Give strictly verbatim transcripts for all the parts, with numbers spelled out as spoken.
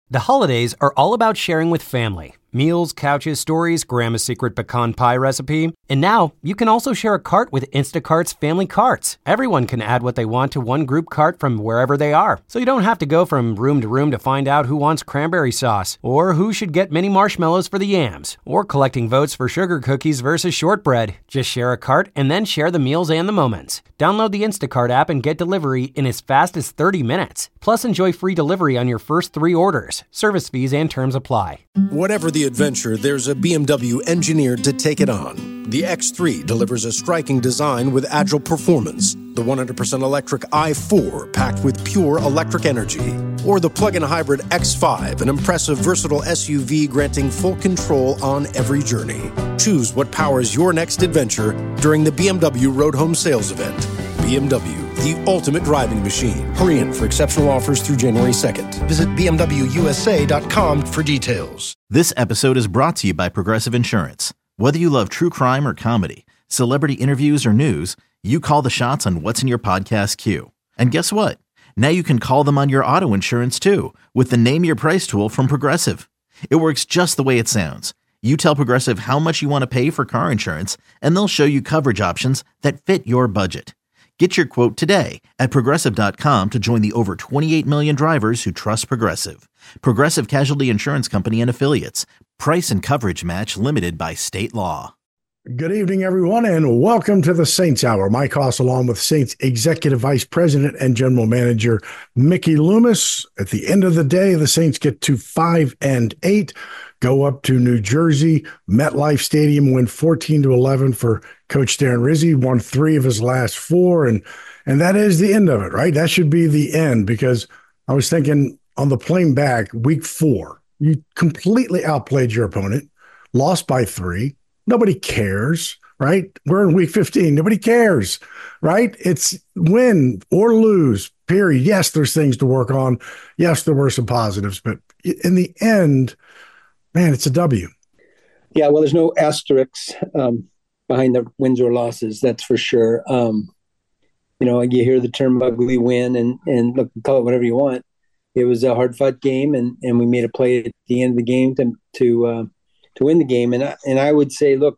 The holidays are all about sharing with family. Meals, couches, stories, Grandma's secret pecan pie recipe. And now, you can also share a cart with Instacart's Family Carts. Everyone can add what they want to one group cart from wherever they are. So you don't have to go from room to room to find out who wants cranberry sauce, or who should get mini marshmallows for the yams, or collecting votes for sugar cookies versus shortbread. Just share a cart and then share the meals and the moments. Download the Instacart app and get delivery in as fast as thirty minutes. Plus, enjoy free delivery on your first three orders. Service fees and terms apply. Whatever the adventure, there's a B M W engineered to take it on. The X three delivers a striking design with agile performance. The one hundred percent electric i four, packed with pure electric energy. Or the plug-in hybrid X five, an impressive, versatile S U V granting full control on every journey. Choose what powers your next adventure during the B M W Road Home Sales Event. B M W, the ultimate driving machine. Hurry in for exceptional offers through January second. Visit B M W U S A dot com for details. This episode is brought to you by Progressive Insurance. Whether you love true crime or comedy, celebrity interviews or news, you call the shots on what's in your podcast queue. And guess what? Now you can call them on your auto insurance too with the Name Your Price tool from Progressive. It works just the way it sounds. You tell Progressive how much you want to pay for car insurance, and they'll show you coverage options that fit your budget. Get your quote today at Progressive dot com to join the over twenty-eight million drivers who trust Progressive. Progressive Casualty Insurance Company and Affiliates. Price and coverage match limited by state law. Good evening, everyone, and welcome to the Saints Hour. Mike Hoss, along with Saints Executive Vice President and General Manager Mickey Loomis. At the end of the day, the Saints get to five and eight, go up to New Jersey, MetLife Stadium, win fourteen to eleven for Coach Darren Rizzi, won three of his last four, and and that is the end of it, right? That should be the end, because I was thinking on the plane back, week four, you completely outplayed your opponent, lost by three. Nobody cares, right? We're in week fifteen. Nobody cares, right? It's win or lose, period. Yes, there's things to work on. Yes, there were some positives, but in the end, man, it's a W. Yeah, well, there's no asterisks um, behind the wins or losses, that's for sure. Um, you know, you hear the term ugly win, and, and look, call it whatever you want. It was a hard-fought game, and, and we made a play at the end of the game to to uh, to win the game. And I, and I would say, look,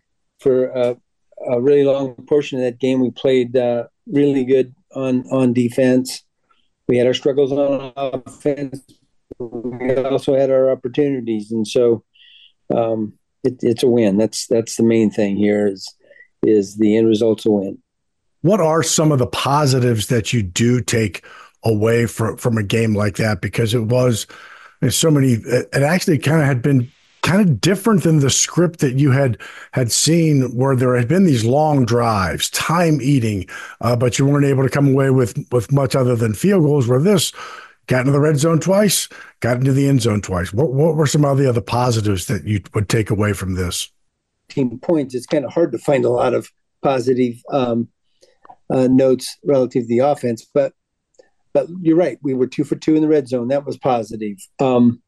for a, a really long portion of that game, we played uh, really good on, on defense. We had our struggles on offense. We also had our opportunities, and so um, it, it's a win. That's that's the main thing here. Is is the end result's a win. What are some of the positives that you do take away from from a game like that? Because it was there's so many. It actually kind of had been kind of different than the script that you had had seen, where there had been these long drives, time eating, uh, but you weren't able to come away with with much other than field goals. Where this got into the red zone twice, got into the end zone twice. What what were some of the other positives that you would take away from this? Team points. It's kind of hard to find a lot of positive um, uh, notes relative to the offense, but but you're right. We were two for two in the red zone. That was positive. Um,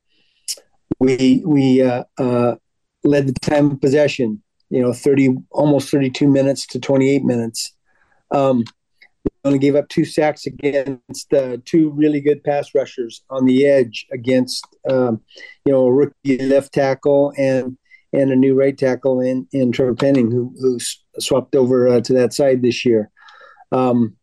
we we uh, uh, led the time of possession. You know, thirty almost thirty-two minutes to twenty-eight minutes. Um, we only gave up two sacks against uh, two really good pass rushers on the edge against um, you know a rookie left tackle and and a new right tackle in in Trevor Penning, who who swapped over uh, to that side this year. Um,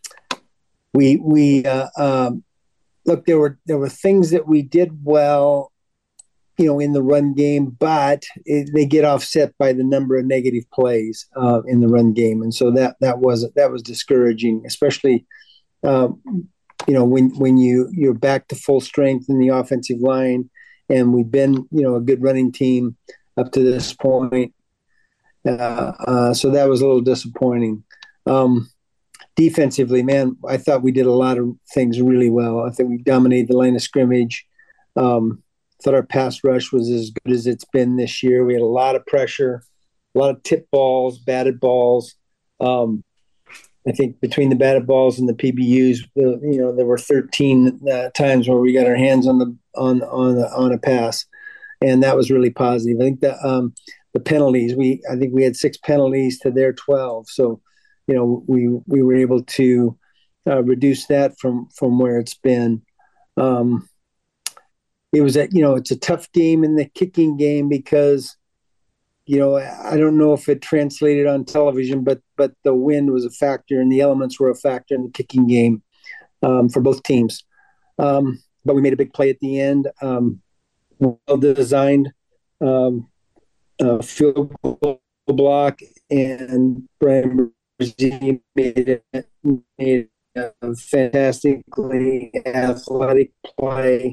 we we uh, um, look there were there were things that we did well, you know, in the run game, but it, they get offset by the number of negative plays uh, in the run game, and so that that was that was discouraging, especially um, you know when when you you're back to full strength in the offensive line, and we've been you know a good running team up to this point, uh, uh, so that was a little disappointing. Um, defensively, man, I thought we did a lot of things really well. I think we dominated the line of scrimmage. Um, thought our pass rush was as good as it's been this year. We had a lot of pressure, a lot of tip balls, batted balls. Um, I think between the batted balls and the P B Us, the, you know, there were thirteen uh, times where we got our hands on the on on the, on a pass, and that was really positive. I think the um, the penalties, we I think we had six penalties to their twelve, so you know we we were able to uh, reduce that from from where it's been. Um, it was a, you know, it's a tough game in the kicking game because, you know, I don't know if it translated on television, but but the wind was a factor and the elements were a factor in the kicking game um, for both teams. Um, but we made a big play at the end, um, well designed um, uh, field goal block, and Brian Brzee made it, made a fantastically athletic play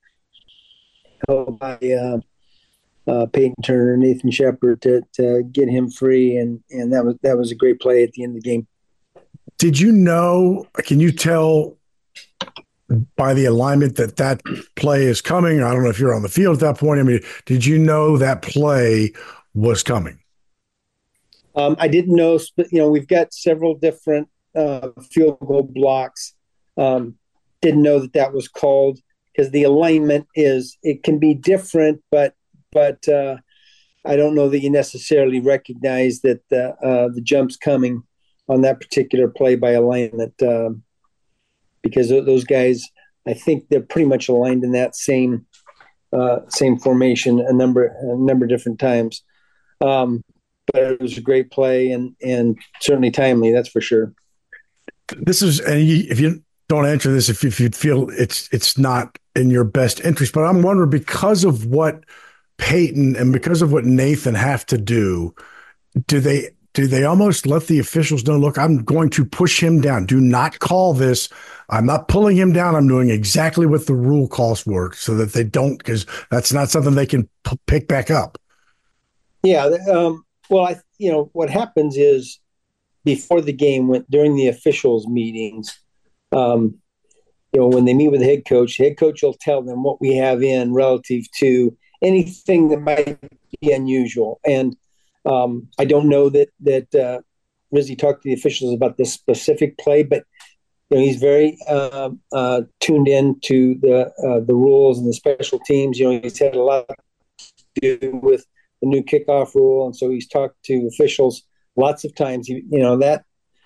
held by uh, uh, Peyton Turner, Nathan Shepard to, to get him free, and and that was that was a great play at the end of the game. Did you know? Can you tell by the alignment that that play is coming? I don't know if you're on the field at that point. I mean, did you know that play was coming? Um, I didn't know. You know, we've got several different uh, field goal blocks. Um, didn't know that that was called because the alignment is it can be different, but but uh, I don't know that you necessarily recognize that the uh, the jump's coming on that particular play by alignment uh, because those guys, I think they're pretty much aligned in that same uh, same formation a number a number of different times. Um, but it was a great play and and certainly timely, that's for sure. This is, and you, if you don't answer this, if you, if you feel it's it's not in your best interest, but I'm wondering, because of what Peyton and because of what Nathan have to do, do they do they almost let the officials know, look, I'm going to push him down. Do not call this. I'm not pulling him down. I'm doing exactly what the rule calls for, so that they don't, because that's not something they can p- pick back up. Yeah. Um, well, I, you know, what happens is before the game, when, during the officials meetings, um, you know, when they meet with the head coach, the head coach will tell them what we have in relative to anything that might be unusual. And um, I don't know that that uh, Rizzi talked to the officials about this specific play, but you know, he's very uh, uh, tuned in to the uh, the rules and the special teams. You know, he's had a lot to do with the new kickoff rule, and so he's talked to officials lots of times. You, you know that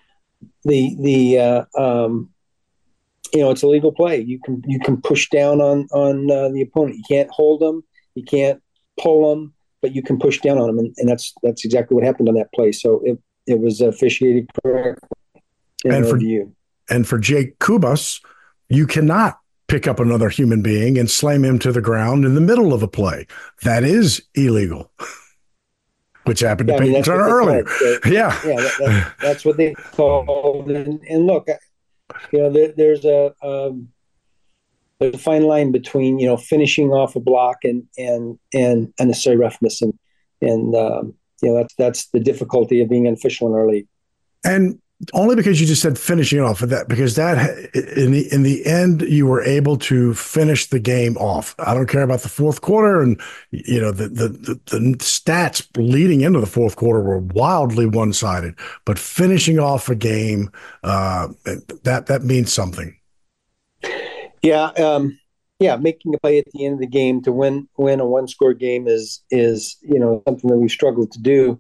the the uh, um, you know, it's a legal play. You can you can push down on on uh, the opponent. You can't hold them. You can't pull them, but you can push down on them, and, and that's that's exactly what happened on that play. So it it was officiated correctly in and our for view. And for Jake Kubas, you cannot pick up another human being and slam him to the ground in the middle of a play. That is illegal, which happened to Yeah, I mean, Peyton that's what Turner they earlier. called. Yeah. Yeah, that, that, that's what they called. And, and look, you know, there, there's a um, there's a fine line between, you know, finishing off a block and and and unnecessary roughness, and and um, you know, that's that's the difficulty of being an official in our league. And only because you just said finishing it off of that, because that in the in the end you were able to finish the game off. I don't care about the fourth quarter, and you know the the the, the stats leading into the fourth quarter were wildly one sided. But finishing off a game, uh, that that means something. Yeah, um, yeah, making a play at the end of the game to win win a one score game is is you know something that we've struggled to do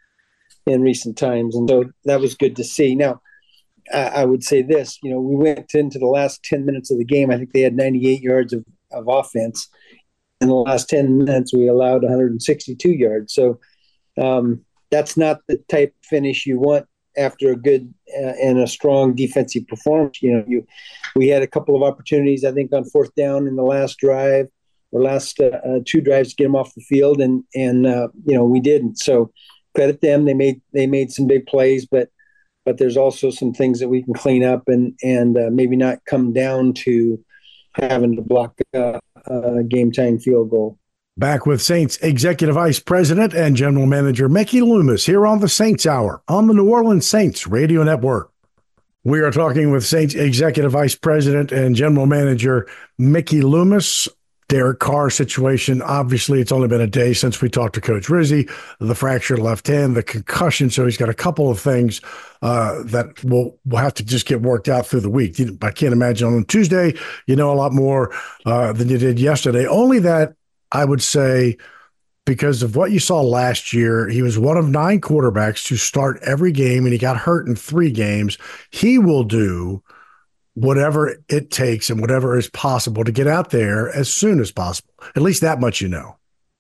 in recent times, and so that was good to see. Now, I, I would say this: you know, we went into the last ten minutes of the game. I think they had ninety-eight yards of, of offense. In the last ten minutes, we allowed one hundred sixty-two yards. So um, that's not the type of finish you want after a good uh, and a strong defensive performance. You know, you we had a couple of opportunities, I think, on fourth down in the last drive or last uh, uh, two drives to get them off the field, and and uh, you know we didn't. So credit them; they made they made some big plays, but but there's also some things that we can clean up and and uh, maybe not come down to having to block a, a game time field goal. Back with Saints Executive Vice President and General Manager Mickey Loomis here on the Saints Hour on the New Orleans Saints Radio Network. We are talking with Saints Executive Vice President and General Manager Mickey Loomis. Derek Carr situation, obviously it's only been a day since we talked to Coach Rizzi, the fractured left hand, the concussion, so he's got a couple of things uh, that will will have to just get worked out through the week. I can't imagine on Tuesday you know a lot more uh, than you did yesterday. Only that, I would say, because of what you saw last year, he was one of nine quarterbacks to start every game, and he got hurt in three games. He will do whatever it takes and whatever is possible to get out there as soon as possible. At least that much, you know.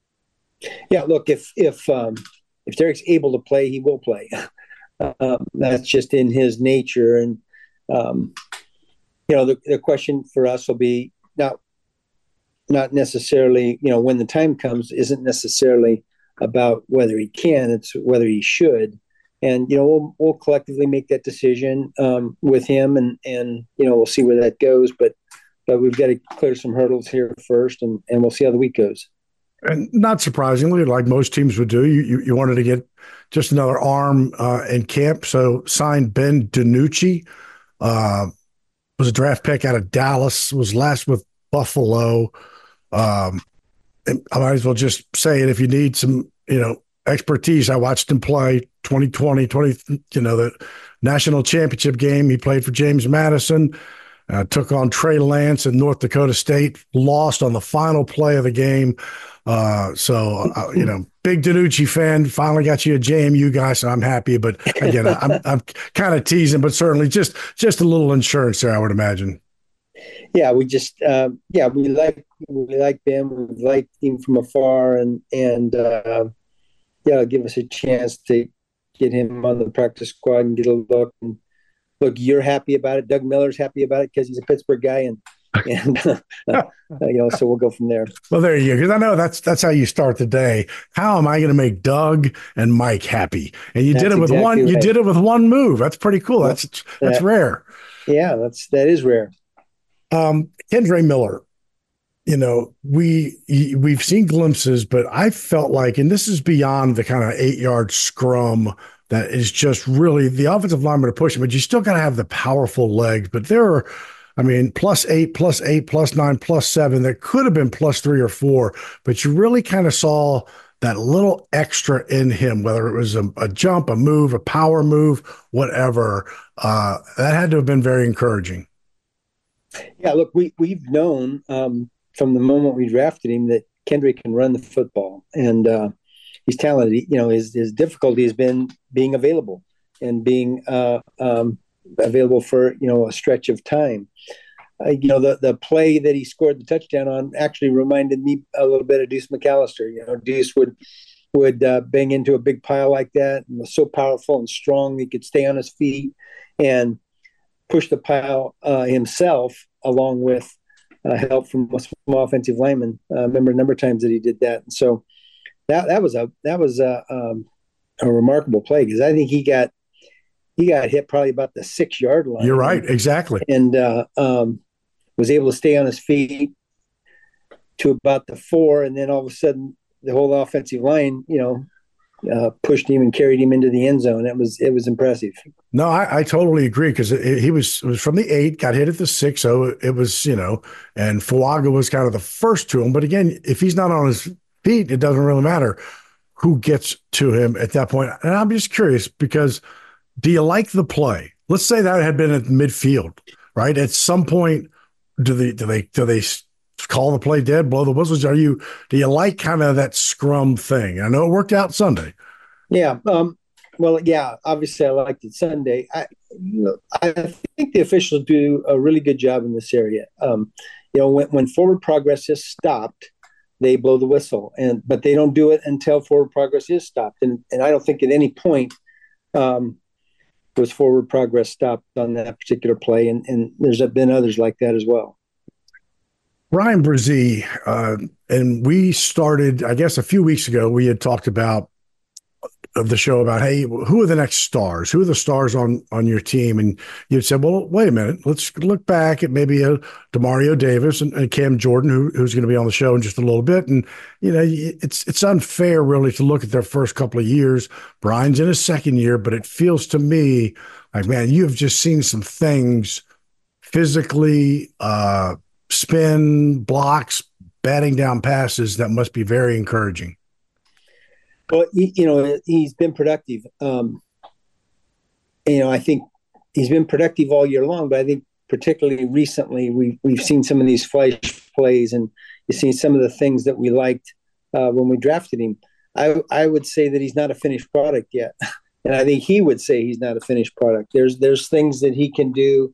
Yeah, look, if if um, if Derek's able to play, he will play. Um, that's just in his nature, and um, you know, the, the question for us will be not not necessarily, you know, when the time comes, isn't necessarily about whether he can; it's whether he should. And you know, we'll we'll collectively make that decision um, with him, and and you know, we'll see where that goes. But but we've got to clear some hurdles here first, and and we'll see how the week goes. And not surprisingly, like most teams would do, you you, you wanted to get just another arm uh, in camp. So signed Ben DiNucci, uh, was a draft pick out of Dallas, was last with Buffalo. Um, and I might as well just say it. If you need some, you know, expertise, I watched him play twenty twenty, twenty, you know, the national championship game. He played for James Madison. Uh, took on Trey Lance in North Dakota State, lost on the final play of the game. Uh, so, uh, you know, big DiNucci fan, finally got you a J M U guy, so I'm happy. But again, I'm, I'm kind of teasing, but certainly just just a little insurance there, I would imagine. Yeah, we just, uh, yeah, we like we like Ben. We like him from afar, and and uh, yeah, give us a chance to get him on the practice squad and get a look. And look, you're happy about it. Doug Miller's happy about it because he's a Pittsburgh guy, and and uh, you know, so we'll go from there. Well, there you go. Because I know that's that's how you start the day. How am I going to make Doug and Mike happy? And you that's did it with exactly one. Right. You did it with one move. That's pretty cool. That's that's that, rare. Yeah, that's that is rare. Um, Kendre Miller. You know, we we've seen glimpses, but I felt like, and this is beyond the kind of eight yard scrum that is just really the offensive lineman to push him, but you still got to have the powerful legs. But there are, I mean, plus eight, plus eight, plus nine, plus seven. That could have been plus three or four, but you really kind of saw that little extra in him, whether it was a, a jump, a move, a power move, whatever. Uh, that had to have been very encouraging. Yeah, look, we, we've known um, from the moment we drafted him that Kendre can run the football, and uh, he's talented. You know, his, his difficulty has been being available and being uh, um, available for, you know, a stretch of time. Uh, you know, the, the play that he scored the touchdown on actually reminded me a little bit of Deuce McAllister. You know, Deuce would would uh, bang into a big pile like that and was so powerful and strong. He could stay on his feet and push the pile uh, himself, along with uh, help from some offensive linemen. I uh, remember a number of times that he did that. And so that that was a that was a, um, a remarkable play, because I think he got he got hit probably about the six yard line. You're right, exactly, and uh, um, was able to stay on his feet to about the four, and then all of a sudden the whole offensive line, you know, uh, pushed him and carried him into the end zone. It was it was impressive. No, I, I totally agree, because he was was from the eight, got hit at the six, so it, it was, you know, and Fuaga was kind of the first to him. But again, if he's not on his feet, it doesn't really matter who gets to him at that point. And I'm just curious, because do you like the play? Let's say that had been at midfield, right? At some point, do they do they do they call the play dead, blow the whistles? Are you do you like kind of that scrum thing? I know it worked out Sunday. Yeah. Um, well, yeah. Obviously, I liked it Sunday. I, you know, I think the officials do a really good job in this area. Um, you know, when, when forward progress is stopped, they blow the whistle, and but they don't do it until forward progress is stopped. And and I don't think at any point um, was forward progress stopped on that particular play. And and there's been others like that as well. Bryan Bresee, uh, and we started, I guess, a few weeks ago. We had talked about of the show about, hey, who are the next stars? Who are the stars on on your team? And you'd said, well, wait a minute, let's look back at maybe a Demario Davis and, and Cam Jordan, who, who's going to be on the show in just a little bit. And you know, it's it's unfair really to look at their first couple of years. Brian's in his second year, but it feels to me like, man, you have just seen some things physically, uh, spin, blocks, batting down passes that must be very encouraging. Well, you know, he's been productive. Um, you know, I think he's been productive all year long, but I think particularly recently we've, we've seen some of these flash plays, and you've seen some of the things that we liked uh, when we drafted him. I, I would say that he's not a finished product yet. And I think he would say he's not a finished product. There's there's things that he can do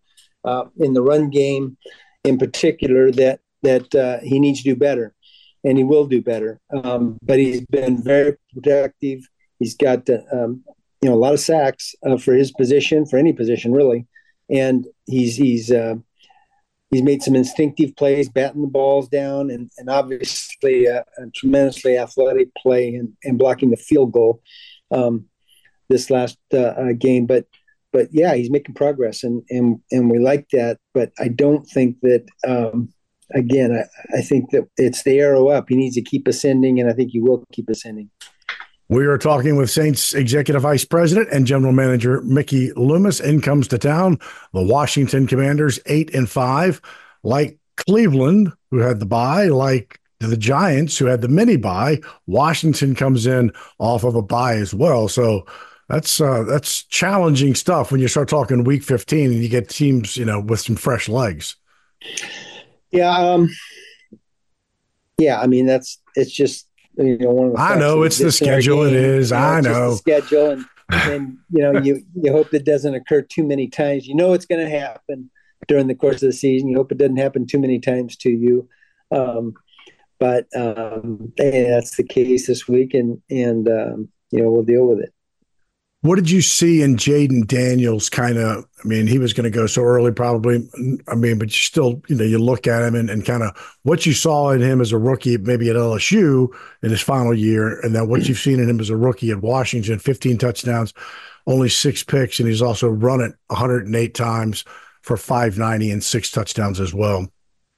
uh, in the run game in particular that that uh, he needs to do better, and he will do better. Um, but he's been very productive. He's got uh, um, you know a lot of sacks uh, for his position, for any position really, and he's he's uh, he's made some instinctive plays, batting the balls down, and and obviously a, a tremendously athletic play and, and blocking the field goal um, this last uh, uh, game. But but yeah, he's making progress, and and and we like that. But I don't think that. Um, again, I, I think that it's the arrow up. He needs to keep ascending, and I think he will keep ascending. We are talking with Saints Executive Vice President and General Manager Mickey Loomis. In comes to town the Washington Commanders, eight and five, like Cleveland, who had the bye, like the Giants, who had the mini bye. Washington comes in off of a bye as well. So that's uh, that's challenging stuff when you start talking Week fifteen and you get teams, you know, with some fresh legs. Yeah, um, yeah. I mean, that's it's just. You know, one of the I know it's the schedule. It is. You know, I know the schedule, and and you know, you you hope it doesn't occur too many times. You know, it's going to happen during the course of the season. You hope it doesn't happen too many times to you. Um, but um, yeah, that's the case this week, and and um, you know, we'll deal with it. What did you see in Jaden Daniels? Kind of, I mean, he was going to go so early, probably. I mean, but you still, you know, you look at him and, and kind of what you saw in him as a rookie, maybe at L S U in his final year, and then what you've seen in him as a rookie at Washington, fifteen touchdowns, only six picks, and he's also run it one hundred eight times for five ninety and six touchdowns as well.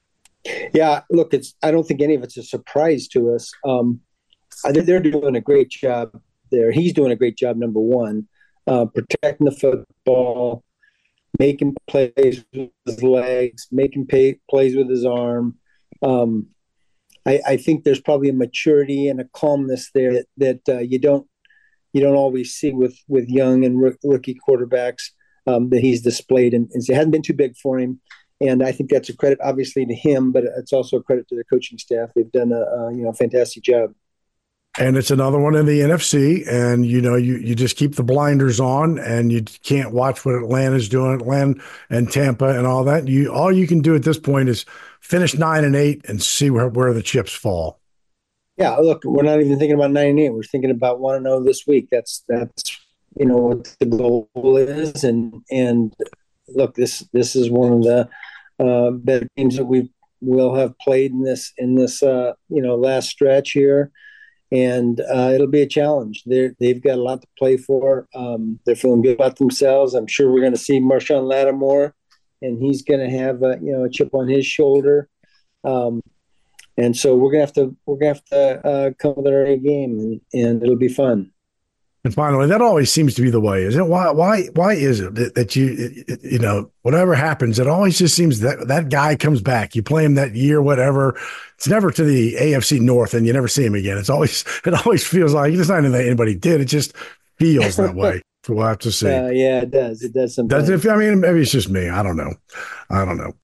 Yeah, look, it's. I don't think any of it's a surprise to us. Um, I think they're doing a great job there. He's doing a great job, number one, uh, protecting the football, making plays with his legs, making pay, plays with his arm. Um, I, I think there's probably a maturity and a calmness there that, that uh, you don't you don't always see with with young and r- rookie quarterbacks um, that he's displayed, and, and so it hasn't been too big for him. And I think that's a credit, obviously, to him, but it's also a credit to the coaching staff. They've done a, a you know fantastic job. And it's another one in the N F C, and you know you you just keep the blinders on, and you can't watch what Atlanta's doing, Atlanta and Tampa and all that. You all you can do at this point is finish nine and eight and see where, where the chips fall. Yeah, look, we're not even thinking about nine and eight. We're thinking about one and zero this week. That's that's you know what the goal is, and and look, this this is one of the uh, better teams that we will have played in this in this uh, you know last stretch here. And uh, it'll be a challenge. They're, they've got a lot to play for. Um, they're feeling good about themselves. I'm sure we're going to see Marshawn Lattimore, and he's going to have a, you know a chip on his shoulder. Um, and so we're going to have to we're going to have to uh, come with our A game, and, and it'll be fun. And finally, that always seems to be the way, isn't it? Why, why, why is it that, that you, it, you know, whatever happens, it always just seems that that guy comes back. You play him that year, whatever. It's never to the A F C North, and you never see him again. It's always, it always feels like it's not anything that anybody did. It just feels that way. So we'll have to see. Uh, yeah, it does. It does sometimes. Does it? I mean, maybe it's just me. I don't know. I don't know.